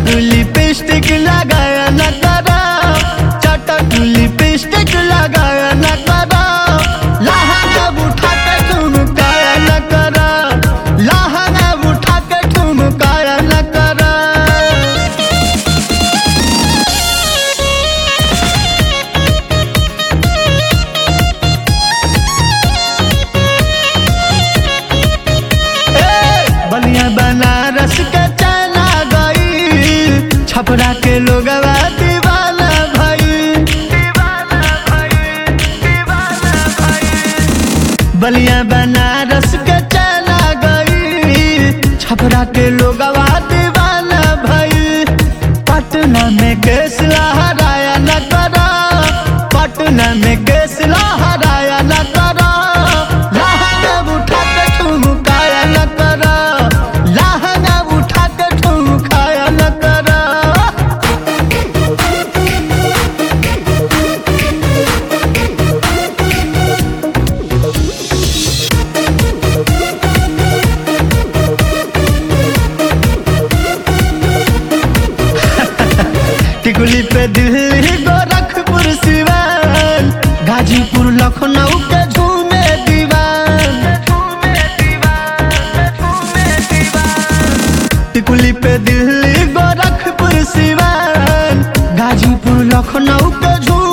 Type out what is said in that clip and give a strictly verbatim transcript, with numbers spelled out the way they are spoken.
Lipstick लगाया न करा, चटक लिपस्टिक लगाया न करा, लहंगा उठा के ठुमकाया न करा, लहंगा उठा के ठुमकाया न करा। बलिया बनारस के चला गई, छपरा के लोगवा दीवाना भाई, दीवाना भाई, दीवाना भाई। बलिया बनारस के चला गई, छपरा के लोगवा दीवाना भाई। पटना में केस लहराया न करा, पटना में केस लहराया न करा, लहंगा उठा के ठुमकाया न करा, लहंगा उठा के ठुमकाया न करा। टिकुली पे दिल्ली गोरखपुर सिवान, गाजीपुर लखनऊ के झूमे दीवान, टिकुली पे दिल्ली गोरखपुर सिवान, गाजीपुर लखनऊ के झूमे